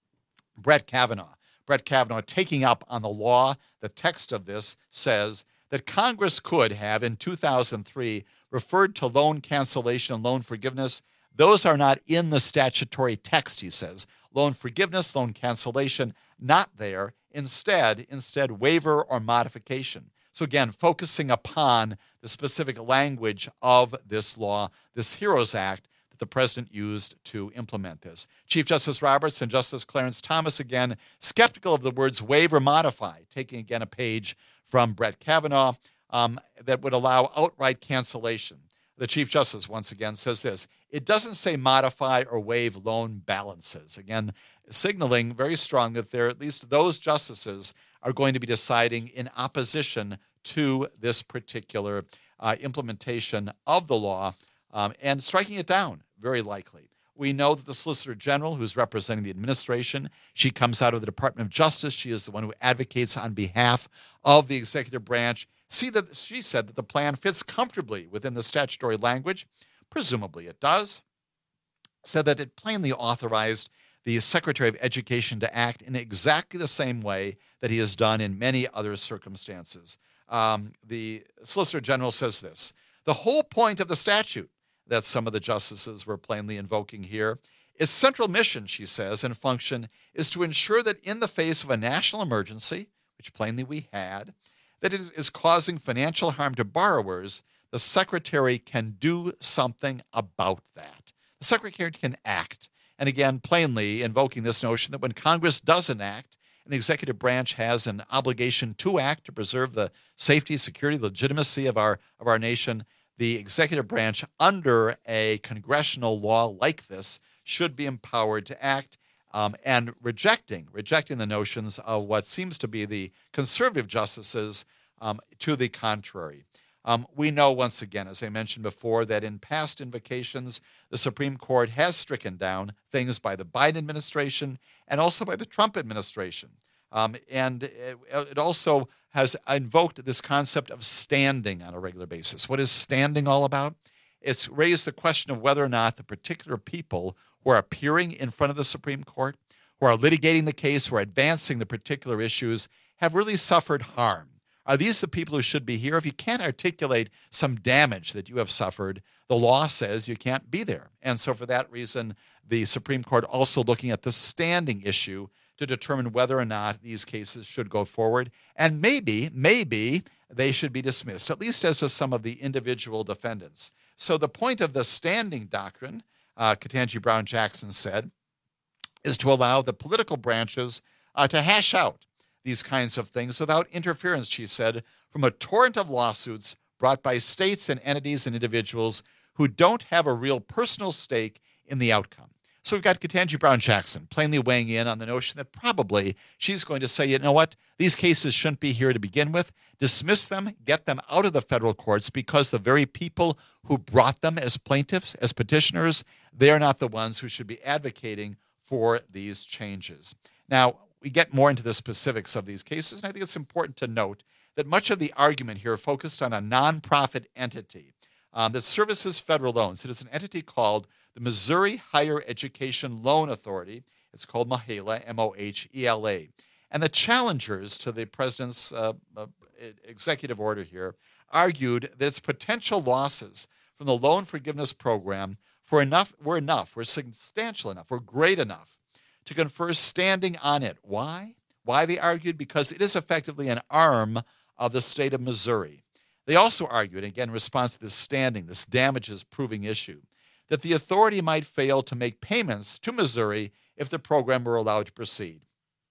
Brett Kavanaugh. Brett Kavanaugh, taking up on the law, the text of this says that Congress could have, in two thousand three, referred to loan cancellation and loan forgiveness. Those are not in the statutory text, he says. Loan forgiveness, loan cancellation, not there. Instead, instead, waiver or modification. So again, focusing upon the specific language of this law, this HEROES Act, that the president used to implement this. Chief Justice Roberts and Justice Clarence Thomas, again, skeptical of the words waive or modify, taking again a page from Brett Kavanaugh um, that would allow outright cancellation. The Chief Justice, once again, says this: it doesn't say modify or waive loan balances. Again, signaling very strong that there, at least those justices are going to be deciding in opposition to this particular uh, implementation of the law um, and striking it down, very likely. We know that the Solicitor General, who's representing the administration, she comes out of the Department of Justice. She is the one who advocates on behalf of the executive branch. See that she said that the plan fits comfortably within the statutory language. Presumably it does. Said that it plainly authorized the Secretary of Education to act in exactly the same way that he has done in many other circumstances. Um, the Solicitor General says this: the whole point of the statute that some of the justices were plainly invoking here, its central mission, she says, and function is to ensure that in the face of a national emergency, which plainly we had, that it is causing financial harm to borrowers, the Secretary can do something about that. The Secretary can act. And again, plainly invoking this notion that when Congress doesn't act, and the executive branch has an obligation to act to preserve the safety, security, legitimacy of our of our nation, the executive branch, under a congressional law like this, should be empowered to act, um, and rejecting rejecting the notions of what seems to be the conservative justices um, to the contrary. Um, we know, once again, as I mentioned before, that in past invocations, the Supreme Court has stricken down things by the Biden administration and also by the Trump administration. Um, and it, it also has invoked this concept of standing on a regular basis. What is standing all about? It's raised the question of whether or not the particular people who are appearing in front of the Supreme Court, who are litigating the case, who are advancing the particular issues, have really suffered harm. Are these the people who should be here? If you can't articulate some damage that you have suffered, the law says you can't be there. And so for that reason, the Supreme Court also looking at the standing issue to determine whether or not these cases should go forward. And maybe, maybe they should be dismissed, at least as to some of the individual defendants. So the point of the standing doctrine, uh, Ketanji Brown Jackson said, is to allow the political branches uh, to hash out these kinds of things without interference, she said, from a torrent of lawsuits brought by states and entities and individuals who don't have a real personal stake in the outcome. So we've got Ketanji Brown Jackson plainly weighing in on the notion that probably she's going to say, you know what, these cases shouldn't be here to begin with. Dismiss them, get them out of the federal courts, because the very people who brought them as plaintiffs, as petitioners, they're not the ones who should be advocating for these changes. Now, we get more into the specifics of these cases, and I think it's important to note that much of the argument here focused on a nonprofit entity um, that services federal loans. It is an entity called the Missouri Higher Education Loan Authority. It's called MOHELA, M O H E L A. And the challengers to the president's uh, uh, executive order here argued that its potential losses from the loan forgiveness program for enough, were enough, were substantial enough, were great enough to confer standing on it. Why? Why, they argued? Because it is effectively an arm of the state of Missouri. They also argued, again, in response to this standing, this damages proving issue, that the authority might fail to make payments to Missouri if the program were allowed to proceed.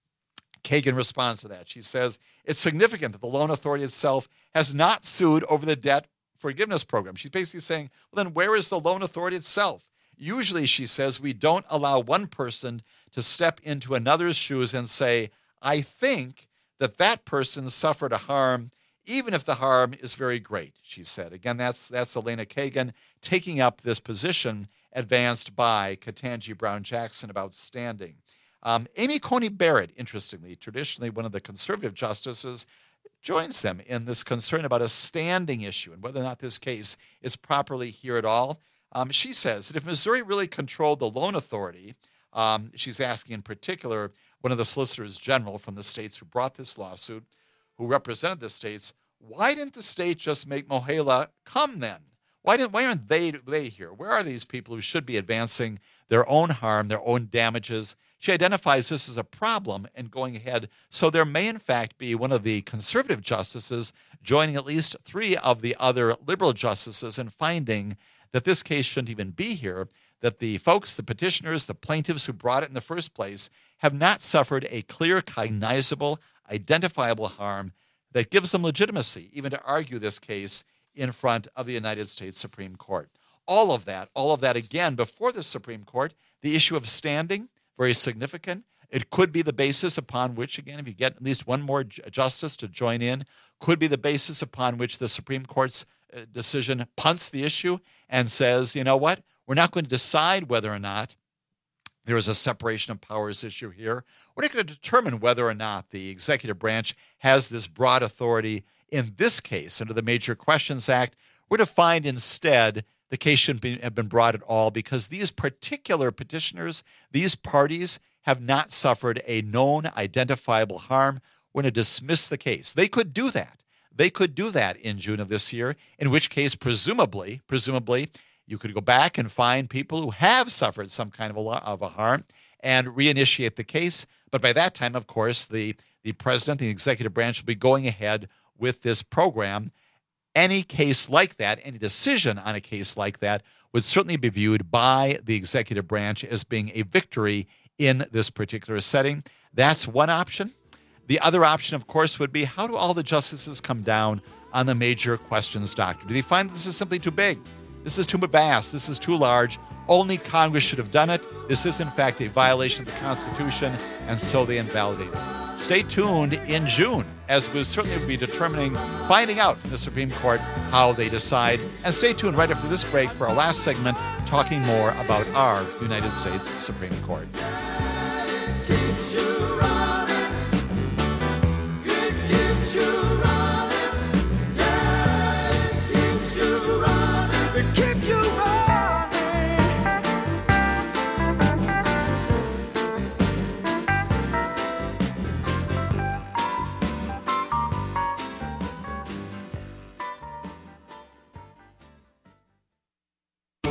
Kagan responds to that. She says, it's significant that the loan authority itself has not sued over the debt forgiveness program. She's basically saying, well, then where is the loan authority itself? Usually, she says, we don't allow one person to step into another's shoes and say, I think that that person suffered a harm, even if the harm is very great, she said. Again, that's that's Elena Kagan taking up this position advanced by Ketanji Brown Jackson about standing. Um, Amy Coney Barrett, interestingly, traditionally one of the conservative justices, joins them in this concern about a standing issue and whether or not this case is properly here at all. Um, she says that if Missouri really controlled the loan authority, um, she's asking in particular one of the solicitors general from the states who brought this lawsuit, who represented the states, why didn't the state just make MOHELA come then? Why didn't? Why aren't they, they here? Where are these people who should be advancing their own harm, their own damages? She identifies this as a problem and going ahead. So there may, in fact, be one of the conservative justices joining at least three of the other liberal justices in finding that this case shouldn't even be here, that the folks, the petitioners, the plaintiffs who brought it in the first place have not suffered a clear, cognizable, identifiable harm that gives them legitimacy even to argue this case in front of the United States Supreme Court. All of that, all of that again before the Supreme Court, the issue of standing, very significant. It could be the basis upon which, again, if you get at least one more justice to join in, could be the basis upon which the Supreme Court's decision punts the issue and says, you know what, we're not going to decide whether or not there is a separation of powers issue here. We're not going to determine whether or not the executive branch has this broad authority in this case under the Major Questions Act. We're to find instead the case shouldn't be, have been brought at all because these particular petitioners, these parties, have not suffered a known identifiable harm. We're going to dismiss the case. They could do that. They could do that in June of this year, in which case, presumably, presumably, you could go back and find people who have suffered some kind of a, of a harm and reinitiate the case. But by that time, of course, the, the president, the executive branch will be going ahead with this program. Any case like that, any decision on a case like that would certainly be viewed by the executive branch as being a victory in this particular setting. That's one option. The other option, of course, would be how do all the justices come down on the Major Questions Doctrine? Do they find this is simply too big? This is too vast. This is too large. Only Congress should have done it. This is, in fact, a violation of the Constitution, and so they invalidate it. Stay tuned in June, as we'll certainly be determining, finding out from the Supreme Court how they decide. And stay tuned right after this break for our last segment, talking more about our United States Supreme Court.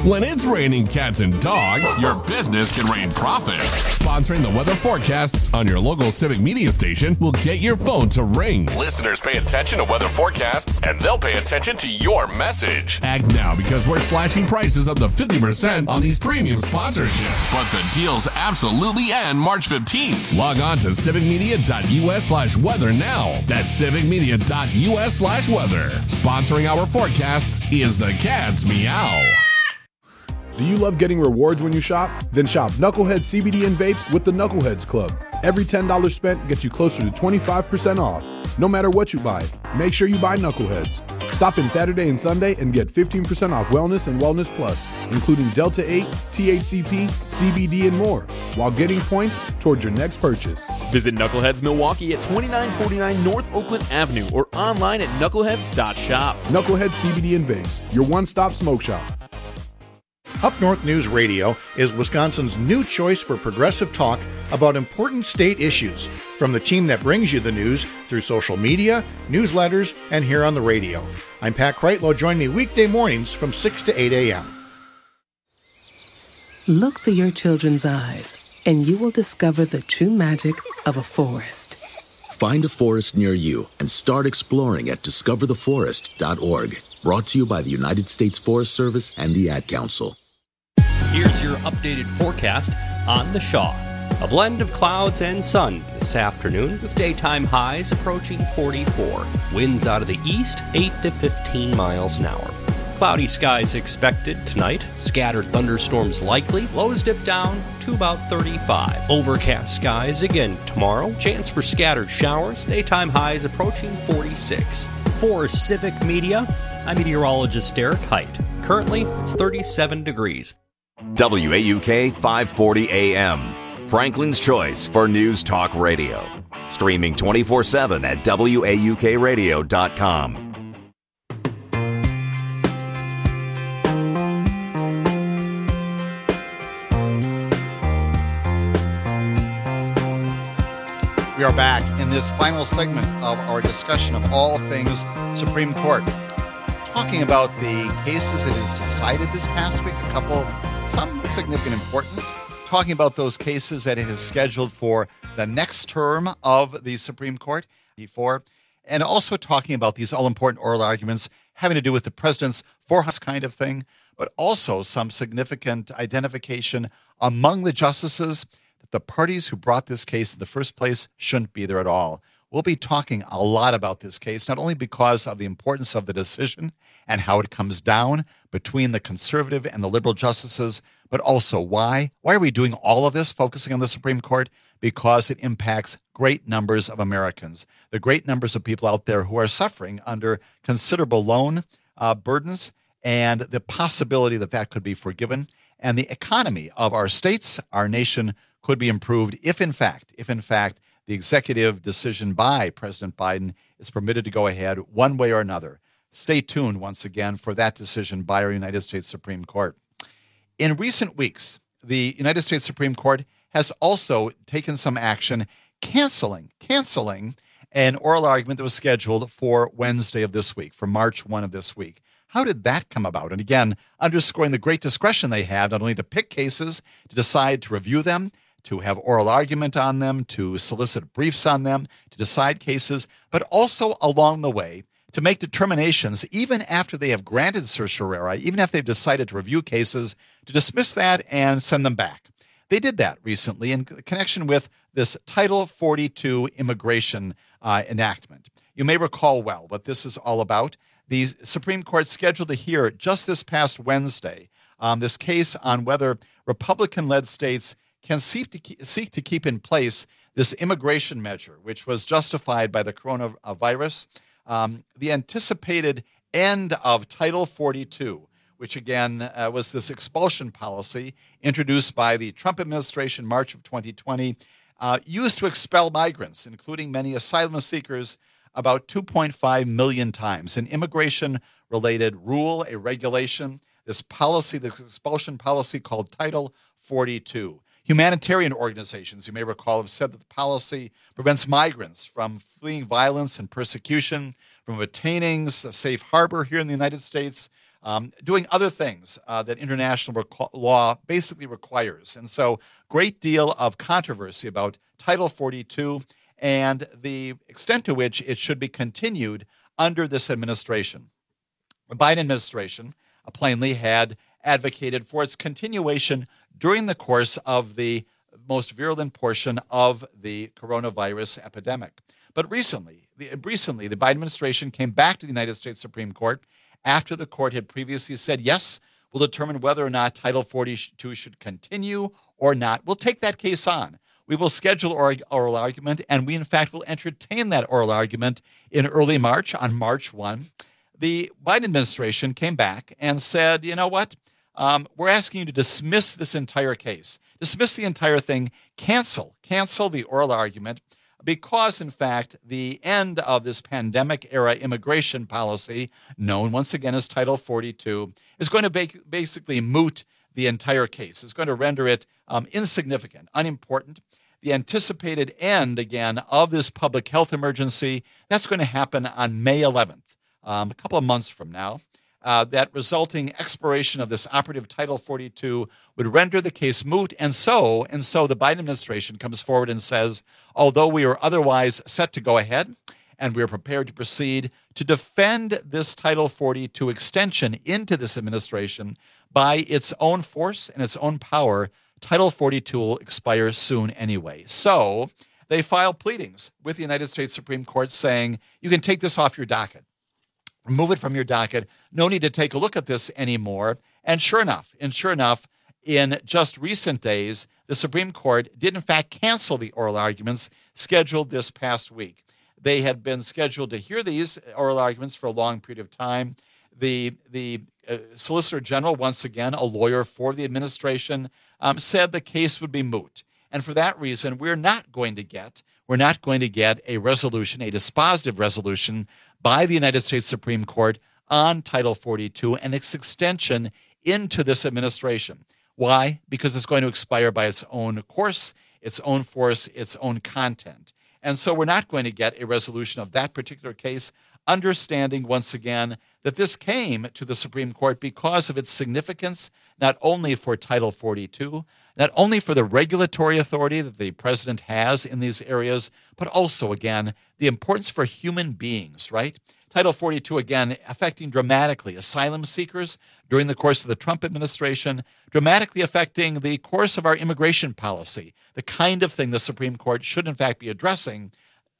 When it's raining cats and dogs, your business can rain profits. Sponsoring the weather forecasts on your local Civic Media station will get your phone to ring. Listeners pay attention to weather forecasts, and they'll pay attention to your message. Act now because we're slashing prices up to fifty percent on these premium sponsorships. But the deals absolutely end March fifteenth. Log on to civicmedia.us slash weather now. That's civicmedia.us slash weather. Sponsoring our forecasts is the Cat's Meow. Do you love getting rewards when you shop? Then shop Knucklehead C B D and vapes with the Knuckleheads Club. Every ten dollars spent gets you closer to twenty-five percent off. No matter what you buy, make sure you buy Knuckleheads. Stop in Saturday and Sunday and get fifteen percent off Wellness and Wellness Plus, including Delta eight, T H C P, C B D, and more, while getting points towards your next purchase. Visit Knuckleheads Milwaukee at twenty-nine forty-nine North Oakland Avenue or online at knuckleheads dot shop. Knucklehead C B D and Vapes, your one-stop smoke shop. Up North News Radio is Wisconsin's new choice for progressive talk about important state issues, from the team that brings you the news through social media, newsletters, and here on the radio. I'm Pat Kreitlow. Join me weekday mornings from six to eight a.m. Look through your children's eyes, and you will discover the true magic of a forest. Find a forest near you and start exploring at discover the forest dot org. Brought to you by the United States Forest Service and the Ad Council. Here's your updated forecast on the Shaw. A blend of clouds and sun this afternoon with daytime highs approaching forty-four. Winds out of the east, eight to fifteen miles an hour. Cloudy skies expected tonight. Scattered thunderstorms likely. Lows dip down to about thirty-five. Overcast skies again tomorrow. Chance for scattered showers. Daytime highs approaching forty-six. For Civic Media, I'm meteorologist Derek Height. Currently, it's thirty-seven degrees. W A U K five forty A M, Franklin's choice for news talk radio. Streaming twenty-four seven at W A U K radio dot com. We are back in this final segment of our discussion of all things Supreme Court. Talking about the cases it has decided this past week, a couple, some significant importance. Talking about those cases that it has scheduled for the next term of the Supreme Court, before, and also talking about these all-important oral arguments having to do with the president's four hundred kind of thing, but also some significant identification among the justices that the parties who brought this case in the first place shouldn't be there at all. We'll be talking a lot about this case, not only because of the importance of the decision and how it comes down between the conservative and the liberal justices, but also why. Why are we doing all of this, focusing on the Supreme Court? Because it impacts great numbers of Americans, the great numbers of people out there who are suffering under considerable loan uh, burdens and the possibility that that could be forgiven. And the economy of our states, our nation, could be improved if, in fact, if in fact, the executive decision by President Biden is permitted to go ahead one way or another. Stay tuned once again for that decision by our United States Supreme Court. In recent weeks, the United States Supreme Court has also taken some action canceling, canceling an oral argument that was scheduled for Wednesday of this week, for March first of this week. How did that come about? And again, underscoring the great discretion they have, not only to pick cases, to decide to review them, to have oral argument on them, to solicit briefs on them, to decide cases, but also along the way to make determinations, even after they have granted certiorari, even after they've decided to review cases, to dismiss that and send them back. They did that recently in connection with this Title forty-two immigration uh, enactment. You may recall well what this is all about. The Supreme Court scheduled to hear just this past Wednesday um, this case on whether Republican-led states can seek to, keep, seek to keep in place this immigration measure, which was justified by the coronavirus, um, the anticipated end of Title forty-two, which again uh, was this expulsion policy introduced by the Trump administration March of twenty twenty, uh, used to expel migrants, including many asylum seekers, about two point five million times. An immigration-related rule, a regulation, this policy, this expulsion policy called Title forty-two. Humanitarian organizations, you may recall, have said that the policy prevents migrants from fleeing violence and persecution, from attaining a safe harbor here in the United States, um, doing other things uh, that international requ- law basically requires. And so great deal of controversy about Title forty-two and the extent to which it should be continued under this administration. The Biden administration uh, plainly had advocated for its continuation during the course of the most virulent portion of the coronavirus epidemic. But recently, the, recently, the Biden administration came back to the United States Supreme Court after the court had previously said, yes, we'll determine whether or not Title forty-two should continue or not. We'll take that case on. We will schedule or, oral argument, and we, in fact, will entertain that oral argument in early March, on March first. The Biden administration came back and said, you know what? Um, we're asking you to dismiss this entire case, dismiss the entire thing, cancel, cancel the oral argument, because, in fact, the end of this pandemic-era immigration policy, known once again as Title forty-two, is going to ba- basically moot the entire case. It's going to render it um, insignificant, unimportant. The anticipated end, again, of this public health emergency, that's going to happen on May eleventh, um, a couple of months from now. Uh, that resulting expiration of this operative Title forty-two would render the case moot. And so, and so the Biden administration comes forward and says, although we are otherwise set to go ahead and we are prepared to proceed to defend this Title forty-two extension into this administration by its own force and its own power, Title forty-two will expire soon anyway. So they file pleadings with the United States Supreme Court saying, you can take this off your docket. Remove it from your docket. No need to take a look at this anymore. And sure enough, and sure enough, in just recent days, the Supreme Court did in fact cancel the oral arguments scheduled this past week. They had been scheduled to hear these oral arguments for a long period of time. The the uh, Solicitor General, once again, a lawyer for the administration, um, said the case would be moot. And for that reason, we're not going to get we're not going to get a resolution, a dispositive resolution by the United States Supreme Court on Title forty-two and its extension into this administration. Why? Because it's going to expire by its own course, its own force, its own content. And so we're not going to get a resolution of that particular case, understanding once again that this came to the Supreme Court because of its significance, not only for Title forty-two, not only for the regulatory authority that the president has in these areas, but also, again, the importance for human beings, right? Title forty-two, again, affecting dramatically asylum seekers during the course of the Trump administration, dramatically affecting the course of our immigration policy, the kind of thing the Supreme Court should, in fact, be addressing.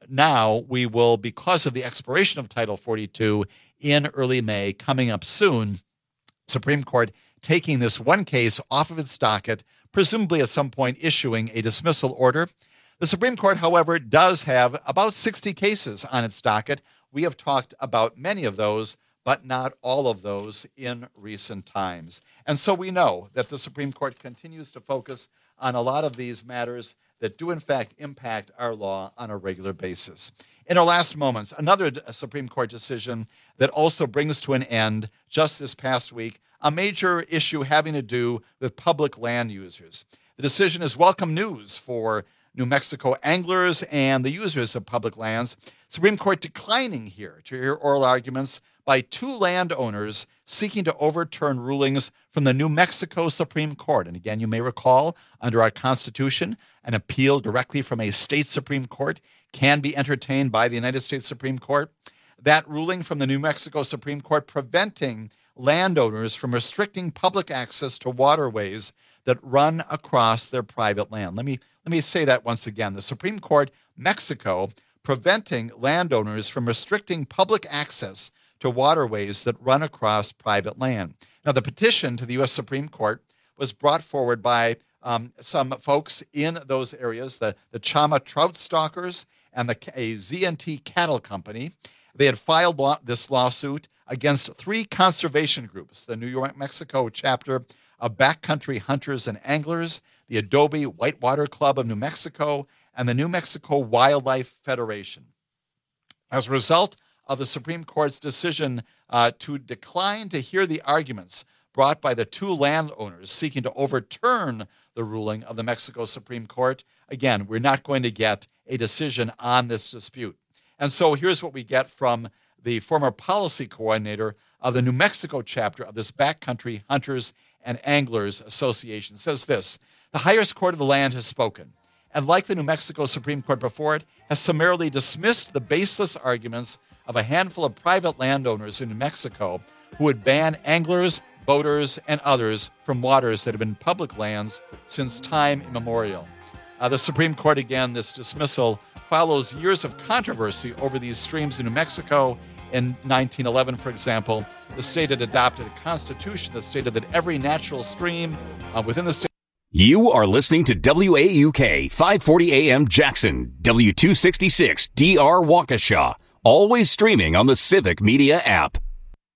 Now we will, because of the expiration of Title forty-two in early May, coming up soon, Supreme Court taking this one case off of its docket, presumably at some point issuing a dismissal order. The Supreme Court, however, does have about sixty cases on its docket. We have talked about many of those, but not all of those in recent times. And so we know that the Supreme Court continues to focus on a lot of these matters that do, in fact, impact our law on a regular basis. In our last moments, another Supreme Court decision that also brings to an end just this past week a major issue having to do with public land users. The decision is welcome news for New Mexico anglers and the users of public lands. Supreme Court declining here to hear oral arguments by two landowners seeking to overturn rulings from the New Mexico Supreme Court. And again, you may recall, under our Constitution, an appeal directly from a state Supreme Court can be entertained by the United States Supreme Court. That ruling from the New Mexico Supreme Court preventing landowners from restricting public access to waterways that run across their private land. Let me let me say that once again. The Supreme Court, Mexico, preventing landowners from restricting public access to waterways that run across private land. Now, the petition to the U S Supreme Court was brought forward by um, some folks in those areas, the, the Chama Trout Stalkers and the a Z and T Cattle Company. They had filed law, this lawsuit against three conservation groups, the New York, Mexico chapter of Backcountry Hunters and Anglers, the Adobe Whitewater Club of New Mexico, and the New Mexico Wildlife Federation. As a result of the Supreme Court's decision uh, to decline to hear the arguments brought by the two landowners seeking to overturn the ruling of the Mexico Supreme Court, again, we're not going to get a decision on this dispute. And so here's what we get from the former policy coordinator of the New Mexico chapter of this Backcountry Hunters and Anglers Association, says this: the highest court of the land has spoken, and like the New Mexico Supreme Court before it, has summarily dismissed the baseless arguments of a handful of private landowners in New Mexico who would ban anglers, boaters, and others from waters that have been public lands since time immemorial. Uh, the Supreme Court, again, this dismissal follows years of controversy over these streams in New Mexico. In nineteen eleven, for example, the state had adopted a constitution that stated that every natural stream uh, within the state. You are listening to W A U K five forty A M Jackson, W two sixty-six D R Waukesha, always streaming on the Civic Media app.